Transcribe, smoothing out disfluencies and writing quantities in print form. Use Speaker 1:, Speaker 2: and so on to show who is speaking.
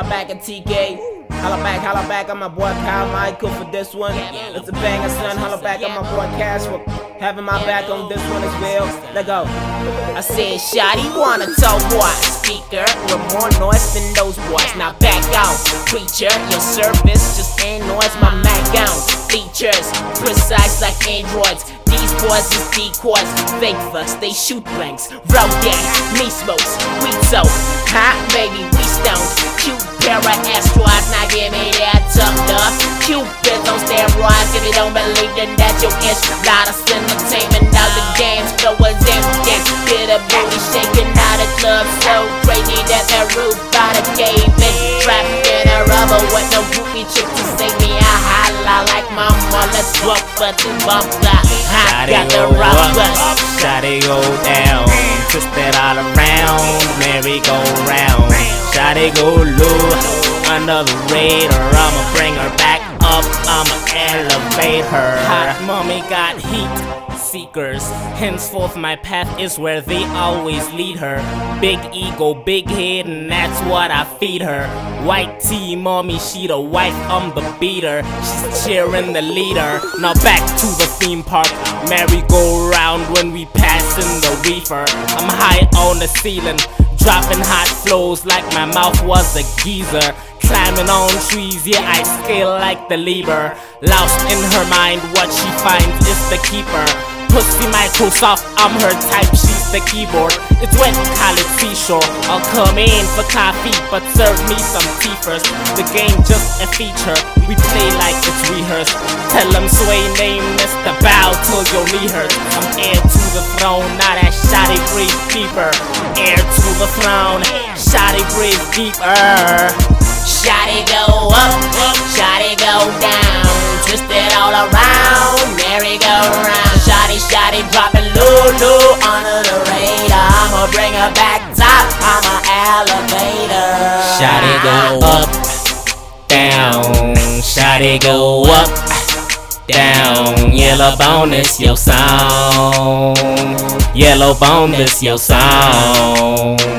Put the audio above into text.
Speaker 1: holla back at TK. Holla back on my boy Kyle Michael for this one. It's a banger, son. Holla back on my boy Cash for having my back on this one as well. Let go.
Speaker 2: I said, Shotty wanna talk boy. Speaker with more noise than those boys. Now back out, preacher. Your service just ain't noise. My Mac out. Features precise like androids. These boys is decoys, fake fucks, they shoot blanks. Road gang, me smokes, weed so hot, baby, we stoned. Cute pair of asteroids, now give me that tough stuff. Cupids on steroids, if you don't believe then that's your ish. Lot of entertainment, all the games, flow was empty. Get a booty shaking out the club, so crazy that the roof by the cave in. Trapped in a rubber with no groupie chick to save me. I holla like mama, let's bump but to bump that.
Speaker 3: Shawty go up, shawty go down, twist it all around, merry-go-round. Shawty go low, under the radar, I'ma bring her back up, I'ma elevate her. Hot mommy got heat seekers, henceforth my path is where they always lead her. Big ego, big head, and that's what I feed her. White tea mommy, she the wife, I'm the beater. She's cheering the leader. Now back to the theme park, merry-go-round when we pass in the reefer. I'm high on the ceiling, dropping hot flows like my mouth was a geyser. Climbing on trees, yeah, I scale like the lever. Lost in her mind, what she finds is the keeper. Pussy Microsoft, I'm her type, she's the keyboard. It's wet, call it seashore. I'll come in for coffee, but serve me some tea first. The game just a feature, we play like it's rehearsed. Tell them sway name, Mr. Bow till your knee hurts. I'm heir to the throne, now that shawty breathe deeper. Heir to the throne, shawty breathe deeper.
Speaker 2: Shawty go up, shawty go down, twist it all around, merry-go-round. Shawty dropping low under the radar. I'ma bring her back top, I'm an elevator.
Speaker 3: Shawty go up, down, shawty go up, down. Yellow bone, this your song. Yellow bone, this your song.